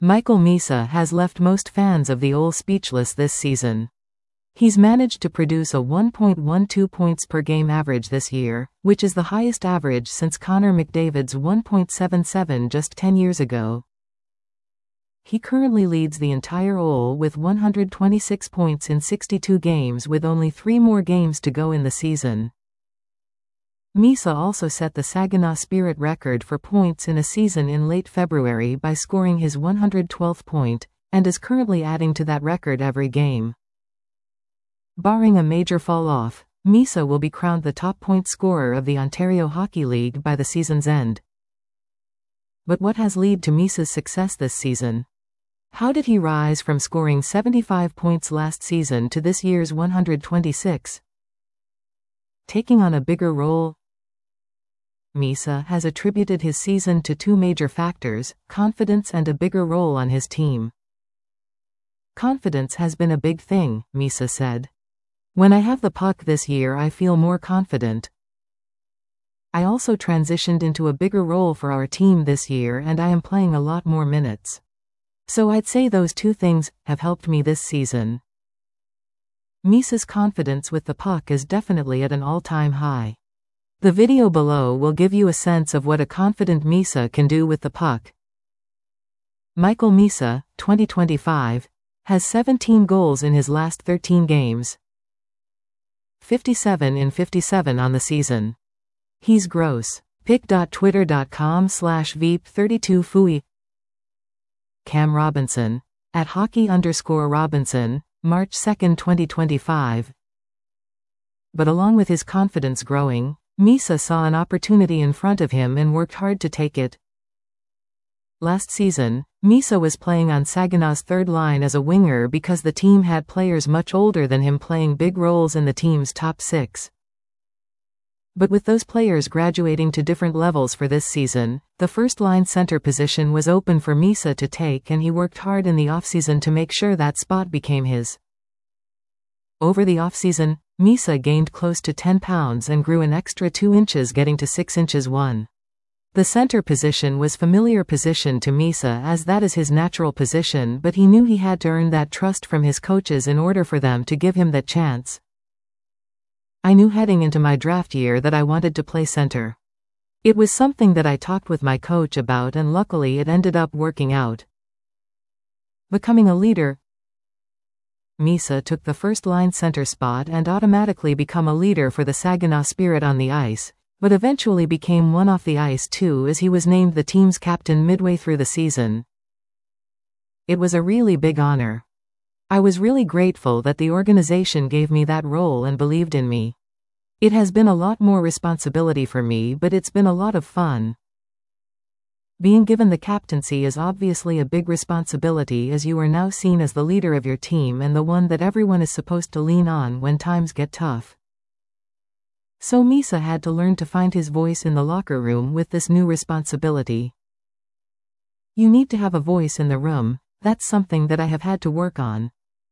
Michael Misa has left most fans of the OL speechless this season. He's managed to produce a 1.12 points per game average this year, which is the highest average since Connor McDavid's 1.77 just 10 years ago. He currently leads the entire OL with 126 points in 62 games with only 3 more games to go in the season. Misa also set the Saginaw Spirit record for points in a season in late February by scoring his 112th point, and is currently adding to that record every game. Barring a major fall-off, Misa will be crowned the top point scorer of the Ontario Hockey League by the season's end. But what has led to Misa's success this season? How did he rise from scoring 75 points last season to this year's 126? Taking on a bigger role? Misa has attributed his season to 2 major factors: confidence and a bigger role on his team. Confidence has been a big thing, Misa said. When I have the puck this year, I feel more confident. I also transitioned into a bigger role for our team this year and I am playing a lot more minutes. So I'd say those 2 things have helped me this season. Misa's confidence with the puck is definitely at an all-time high. The video below will give you a sense of what a confident Misa can do with the puck. Michael Misa, 2025, has 17 goals in his last 13 games. 57 in 57 on the season. He's gross. pic.twitter.com/veep32fui. Cam Robinson, at @hockey_Robinson, March 2, 2025. But along with his confidence growing, Misa saw an opportunity in front of him and worked hard to take it. Last season, Misa was playing on Saginaw's third line as a winger because the team had players much older than him playing big roles in the team's top 6. But with those players graduating to different levels for this season, the first-line center position was open for Misa to take, and he worked hard in the offseason to make sure that spot became his. Over the offseason, Misa gained close to 10 pounds and grew an extra 2 inches, getting to 6 inches 1. The center position was familiar position to Misa as that is his natural position, but he knew he had to earn that trust from his coaches in order for them to give him that chance. I knew heading into my draft year that I wanted to play center. It was something that I talked with my coach about, and luckily it ended up working out. Becoming a leader. Misa took the first-line center spot and automatically become a leader for the Saginaw Spirit on the ice, but eventually became one off the ice too, as he was named the team's captain midway through the season. It was a really big honor. I was really grateful that the organization gave me that role and believed in me. It has been a lot more responsibility for me, but it's been a lot of fun. Being given the captaincy is obviously a big responsibility, as you are now seen as the leader of your team and the one that everyone is supposed to lean on when times get tough. So Misa had to learn to find his voice in the locker room with this new responsibility. You need to have a voice in the room. That's something that I have had to work on.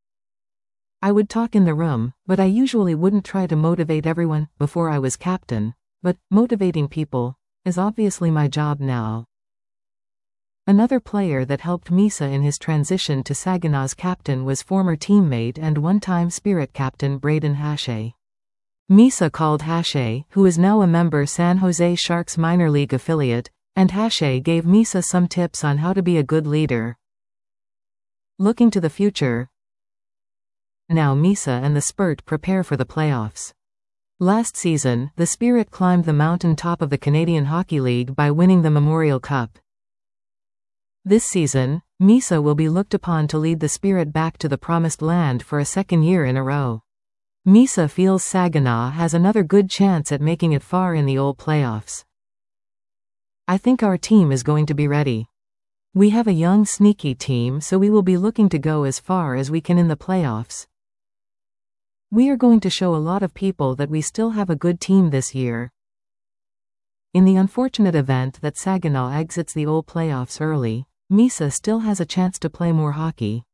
I would talk in the room, but I usually wouldn't try to motivate everyone before I was captain, but motivating people is obviously my job now. Another player that helped Misa in his transition to Saginaw's captain was former teammate and one-time Spirit captain Brayden Hache. Misa called Hache, who is now a member San Jose Sharks minor league affiliate, and Hache gave Misa some tips on how to be a good leader. Looking to the future. Now Misa and the Spurt prepare for the playoffs. Last season, the Spirit climbed the mountain top of the Canadian Hockey League by winning the Memorial Cup. This season, Misa will be looked upon to lead the Spirit back to the promised land for a second year in a row. Misa feels Saginaw has another good chance at making it far in the OL playoffs. I think our team is going to be ready. We have a young, sneaky team, so we will be looking to go as far as we can in the playoffs. We are going to show a lot of people that we still have a good team this year. In the unfortunate event that Saginaw exits the OL playoffs early, Misa still has a chance to play more hockey.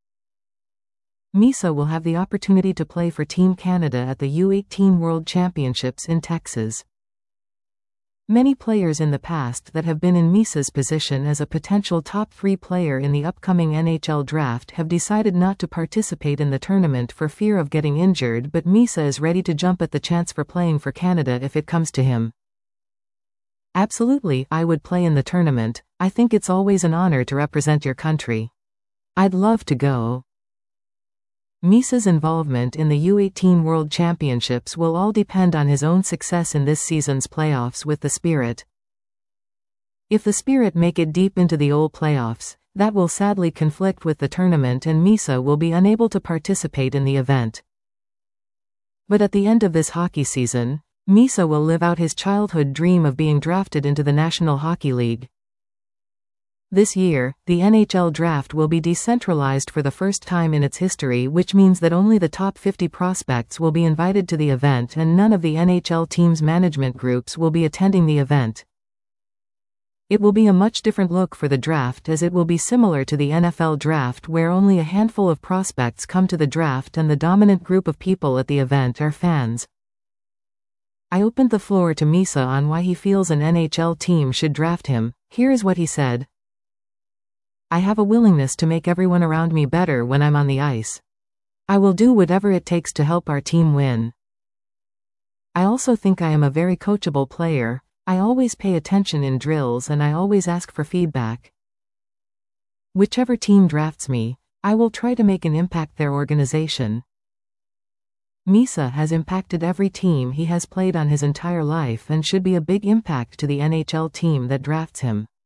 Misa will have the opportunity to play for Team Canada at the U18 World Championships in Texas. Many players in the past that have been in Misa's position as a potential top 3 player in the upcoming NHL draft have decided not to participate in the tournament for fear of getting injured, but Misa is ready to jump at the chance for playing for Canada if it comes to him. Absolutely, I would play in the tournament. I think it's always an honor to represent your country. I'd love to go. Misa's involvement in the U18 World Championships will all depend on his own success in this season's playoffs with the Spirit. If the Spirit make it deep into the OL playoffs, that will sadly conflict with the tournament and Misa will be unable to participate in the event. But at the end of this hockey season, Misa will live out his childhood dream of being drafted into the National Hockey League. This year, the NHL draft will be decentralized for the first time in its history, which means that only the top 50 prospects will be invited to the event and none of the NHL team's management groups will be attending the event. It will be a much different look for the draft, as it will be similar to the NFL draft where only a handful of prospects come to the draft and the dominant group of people at the event are fans. I opened the floor to Misa on why he feels an NHL team should draft him. Here is what he said. I have a willingness to make everyone around me better when I'm on the ice. I will do whatever it takes to help our team win. I also think I am a very coachable player. I always pay attention in drills and I always ask for feedback. Whichever team drafts me, I will try to make an impact their organization. Misa has impacted every team he has played on his entire life and should be a big impact to the NHL team that drafts him.